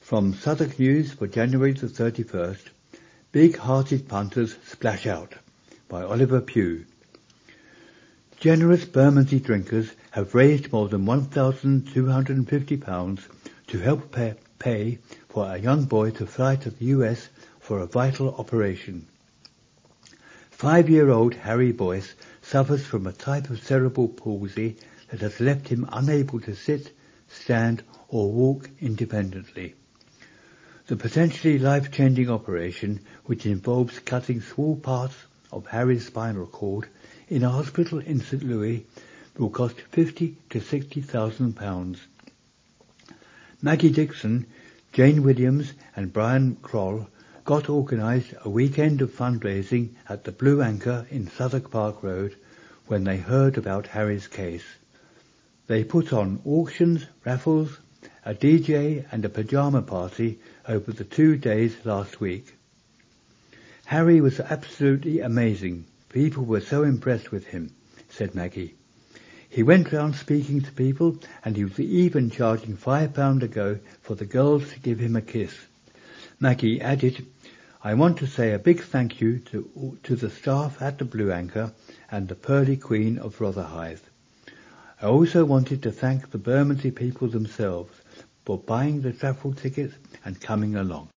From Southwark News for January the 31st, Big-Hearted Punters Splash Out by Oliver Pugh. Generous Bermondsey drinkers have raised more than £1,250 to help pay for a young boy to fly to the US for a vital operation. 5-year-old Harry Boyce suffers from a type of cerebral palsy that has left him unable to sit, stand or walk independently. The potentially life-changing operation, which involves cutting small parts of Harry's spinal cord in a hospital in St. Louis, will cost £50,000 to £60,000. Maggie Dixon, Jane Williams and Brian Kroll got organised a weekend of fundraising at the Blue Anchor in Southwark Park Road when they heard about Harry's case. They put on auctions, raffles, a DJ and a pyjama party over the 2 days last week. Harry was absolutely amazing. People were so impressed with him, said Maggie. He went round speaking to people and he was even charging £5 a go for the girls to give him a kiss. Maggie added, I want to say a big thank you to the staff at the Blue Anchor and the Pearly Queen of Rotherhithe. I also wanted to thank the Bermondsey people themselves for buying the travel tickets and coming along.